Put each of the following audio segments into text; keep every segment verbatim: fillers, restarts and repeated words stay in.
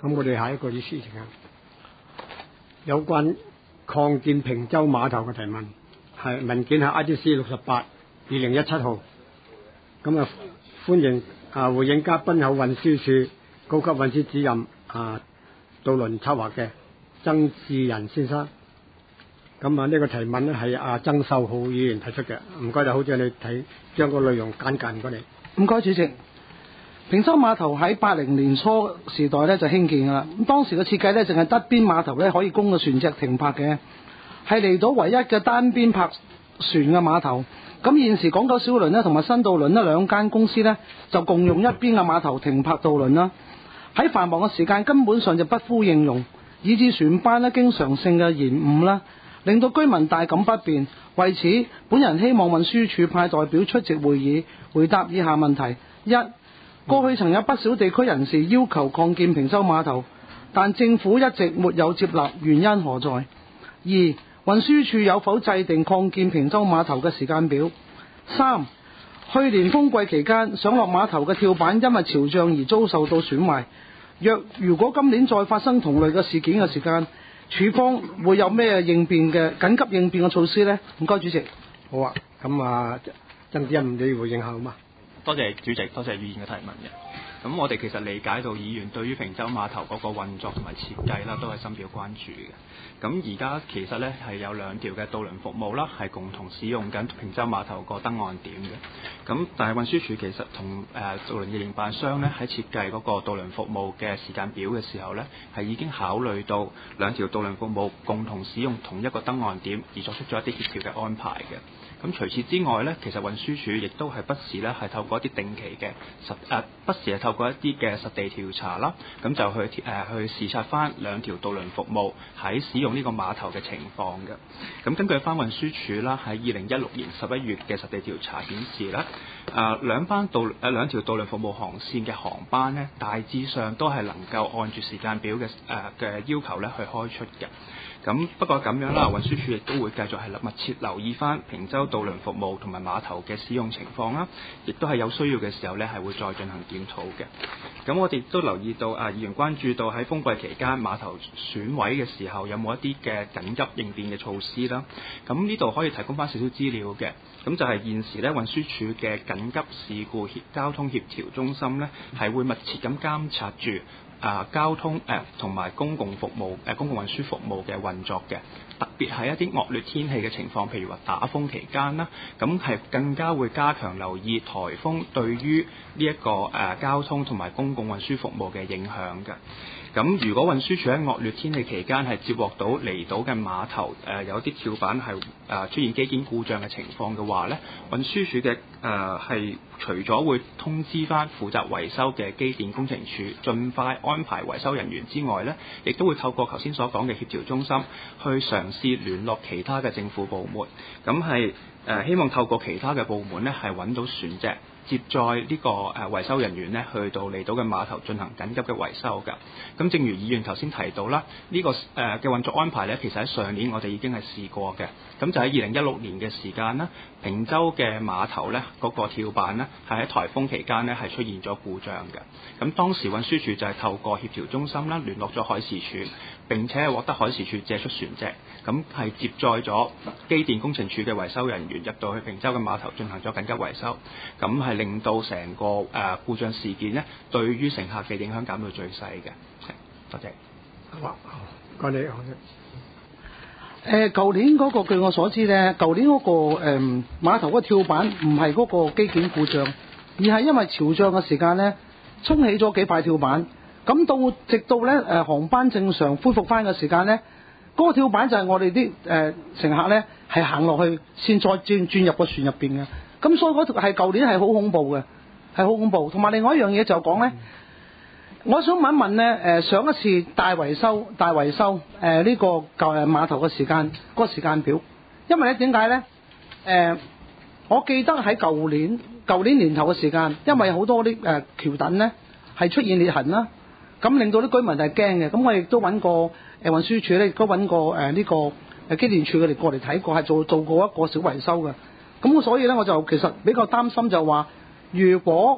咁我哋下一個嘅事情啊，有關擴建坪洲碼頭嘅提問，係文件係 I D C 六十八二零一七號。咁啊，歡迎啊回應嘉賓有運輸署高級運輸主任啊渡輪策劃嘅曾志仁先生。咁啊，呢個提問呢係阿曾秀浩議員提出嘅，唔該就好似你睇將個內容簡介唔該你。 唔該主席。坪洲碼頭喺八零年初時代咧就興建㗎啦。咁當時嘅設計咧，淨係得邊碼頭咧可以供個船隻停泊嘅，係離島唯一嘅單邊泊船嘅碼頭。咁現時港九小輪咧同埋新渡輪呢兩間公司咧就共用一邊嘅碼頭停泊渡輪啦。喺繁忙嘅時間根本上就不敷應用，以致船班咧經常性嘅延誤啦，令到居民大感不便。為此，本人希望運輸署派代表出席會議，回答以下問題：一、過去曾有不少地區人士要求擴建坪洲碼頭，但政府一直沒有接納，原因何在？二、運輸署有否制定擴建坪洲碼頭嘅時間表？三、去年風季期間上落碼頭嘅跳板因為潮漲而遭受到損壞，若如果今年再發生同類嘅事件嘅時間，署方會有咩應變嘅緊急應變嘅措施呢？唔該主席。 好啊，咁啊曾主任你回應下好嘛？ 多謝主席，多謝議員嘅提問嘅。咁我哋其實理解到議員對於坪洲碼頭嗰個運作同埋設計啦，都係深表關注嘅。咁而家其實呢係有兩條嘅渡輪服務啦，係共同使用緊坪洲碼頭個登岸點嘅。咁但係運輸署其實同誒渡輪嘅營辦商呢，喺設計嗰個渡輪服務嘅時間表嘅時候呢，係已經考慮到兩條渡輪服務共同使用同一個登岸點，而作出咗一啲協調嘅安排嘅。咁除此之外呢，其實運輸署亦都係不時咧係透過一啲定期嘅實誒、呃，不時係透過一啲嘅實地調查啦，咁就去誒、呃、去視察翻兩條渡輪服務喺使用呢個碼頭嘅情況嘅。咁根據翻運輸署啦，喺二零一六年十一月嘅實地調查顯示咧，誒、呃、兩班渡誒兩條渡輪服務航線嘅航班呢，大致上都係能夠按住時間表嘅誒嘅要求咧去開出嘅。咁不過咁樣啦，運輸署亦都會繼續係密切留意翻坪洲渡輪服務同埋碼頭嘅使用情況啦，亦都係有需要嘅時候呢係會再進行檢討嘅。咁我哋都留意到啊，議員關注到喺風季期間碼頭損毀嘅時候有冇一啲嘅緊急應變嘅措施啦。咁呢度可以提供翻少少資料嘅。咁就係現時呢運輸署嘅緊急事故協交通協調中心呢，係會密切咁監察住啊，交通誒同埋公共服務誒、呃、公共運輸服務嘅運作嘅，特別係一啲惡劣天氣嘅情況，譬如話打風期間啦，咁係更加會加強留意颱風對於呢一個誒、呃、交通同埋公共運輸服務嘅影響嘅。咁如果運輸署喺惡劣天氣期間係接獲到離島嘅碼頭誒、呃、有啲跳板係誒、呃、出現機件故障嘅情況嘅話咧，運輸署嘅誒係除咗會通知翻負責維修嘅機電工程署，盡快安排維修人員之外咧，亦都會透過頭先所講嘅協調中心去嘗試聯絡其他嘅政府部門，咁係誒希望透過其他嘅部門咧係揾到船隻，接載呢個誒維修人員呢去到離島嘅碼頭進行緊急嘅維修㗎。咁正如議員頭先提到啦，呢、這個誒嘅運作安排呢，其實喺上年我哋已經係試過嘅。咁就喺二零一六年嘅時間啦，坪洲嘅碼頭呢，嗰、那個跳板呢，係喺颱風期間呢，係出現咗故障嘅。咁當時運輸署就係透過協調中心啦聯絡咗海事處，並且係獲得海事處借出船隻，咁係接載咗機電工程署嘅維修人員入到去坪洲嘅碼頭進行咗緊急維修，咁係令到成個誒、呃、故障事件呢，對於乘客嘅影響減到最細嘅。多謝。 好啊，唔該你。 誒，舊年嗰個據我所知咧，舊年嗰、那個誒、呃、碼頭嗰個跳板唔係嗰個機件故障，而係因為潮漲嘅時間咧，衝起咗幾塊跳板。咁到直到咧誒、呃、航班正常恢復翻嘅時間咧，嗰、那個跳板就係我哋啲誒乘客咧係行落去先再轉轉入個船入邊嘅。咁所以嗰條係舊年係好恐怖嘅，係好恐怖。同埋另外一樣嘢就講咧。我想問一問呢，誒上一次大維修、大維修誒呢、呃這個舊誒碼頭嘅時間嗰、那個時間表，因為咧點解咧？誒、呃，我記得喺舊年舊年年頭嘅時間，因為好多啲誒、呃、橋墩咧係出現裂痕啦，咁令到啲居民係驚嘅。咁我亦都揾過誒運輸署咧，亦都揾過誒呢、呃這個誒機電署佢哋過嚟睇過，係做做過一個小維修嘅。咁所以咧我就其實比較擔心就話，如果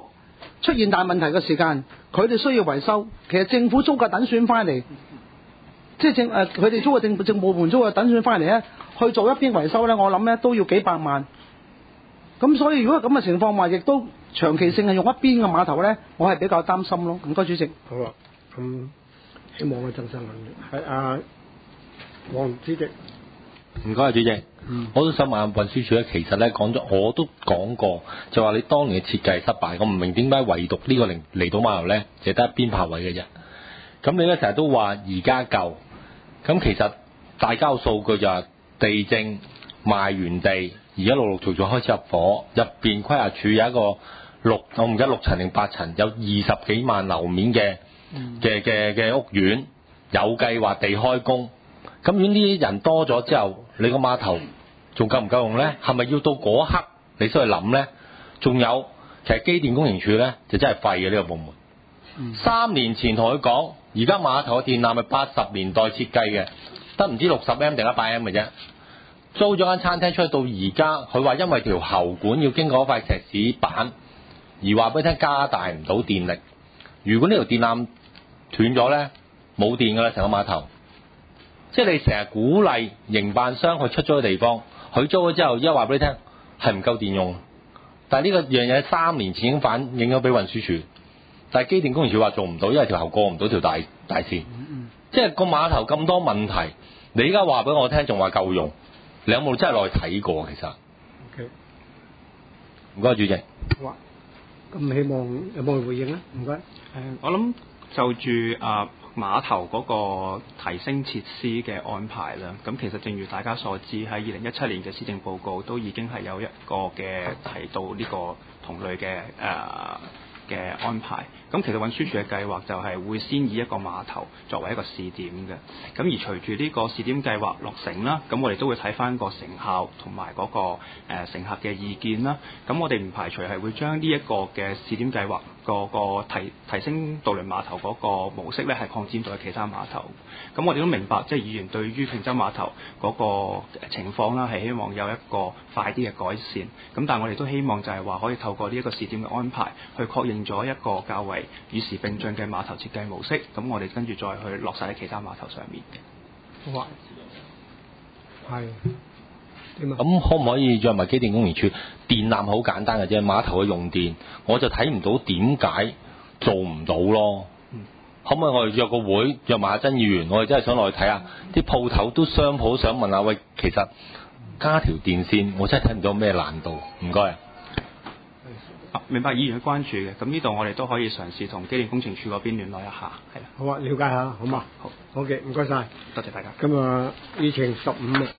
出現大問題嘅時間，佢哋需要維修，其實政府租嘅等選翻嚟，即係政誒佢哋租嘅政政部門租嘅等選翻嚟咧，去做一邊維修咧，我諗咧都要幾百萬。咁所以如果咁嘅情況話，亦都長期性係用一邊嘅碼頭咧，我係比較擔心咯。唔該，主席。 好啊，咁希望嘅鄭生係阿黃主席。 唔該，主席。嗯、我都想問下運輸署咧，其實咧講咗，我都講過，就話你當年嘅設計失敗，我唔明點解唯獨呢個離離島碼頭咧，就得一邊泊位嘅啫。咁你咧成日都話而家夠，咁其實大家嘅數據就係地政賣完地，而家陸陸續續開始入伙，入邊規劃署有一個六，我唔記得六層定八層，有二十幾萬樓面嘅嘅嘅嘅屋苑，有計劃地開工。咁如果呢啲人多咗之後，你個碼頭仲夠唔夠用咧？係咪要到嗰刻你先去諗咧？仲有，其實機電工程署咧就真係廢嘅呢個部門。嗯、三年前同佢講，而家碼頭嘅電纜係八十年代設計嘅，得唔知六十 M 定一百 M 嘅啫。租咗間餐廳出去到而家，佢話因為條喉管要經過一塊石屎板，而話俾你聽加大唔到電力。如果呢條電纜斷咗咧，冇電㗎啦，成個碼頭。即係你成日鼓勵營辦商去出租嘅地方，佢租咗之後，一話俾你聽係唔夠電用。但係呢個樣嘢三年前已經反映咗俾運輸署，但係機電工程署話做唔到，因為條喉過唔到條大大線。嗯嗯、即係個碼頭咁多問題，你而家話俾我聽仲話夠用，你有冇真係落去睇過其實 ？OK， 唔該，主席。 好啊，咁希望有冇回應咧？唔該。誒、 呃，我諗就住啊。碼頭嗰個提升設施嘅安排啦，咁其實正如大家所知，喺二零一七年嘅施政報告都已經係有一個嘅提到呢個同類嘅誒嘅安排。咁其實運輸署嘅計劃就係會先以一個碼頭作為一個試點嘅，咁而隨住呢個試點計劃落成啦，咁我哋都會睇翻個成效同埋嗰個誒、呃、乘客嘅意見啦。咁我哋唔排除係會將呢一個嘅試點計劃個個提提升渡輪碼頭嗰個模式咧，係擴展到去其他碼頭。咁我哋都明白，即係議員對於坪洲碼頭嗰個情況啦，係希望有一個快啲嘅改善。咁但係我哋都希望就係話可以透過呢一個試點嘅安排，去確認咗一個較為與時並進嘅碼頭設計模式。咁我哋跟住再去落實喺其他碼頭上面嘅。 好啊，係。 咁可唔可以再埋機電工程署？電纜好簡單嘅啫，碼頭嘅用電，我就睇唔到點解做唔到咯。嗯、可唔可以我哋約個會，約埋阿曾議員，我哋真係想落去睇下，啲鋪頭都商鋪想問下，喂，其實加條電線，我真係睇唔到咩難度。唔該。 啊、明白議員嘅關注嘅，咁呢度我哋都可以嘗試同機電工程署嗰邊聯絡一下，係啦。 好啊，了解下，好嘛？ 好， 好嘅，唔該晒， 多謝大家。 咁啊，議程十五。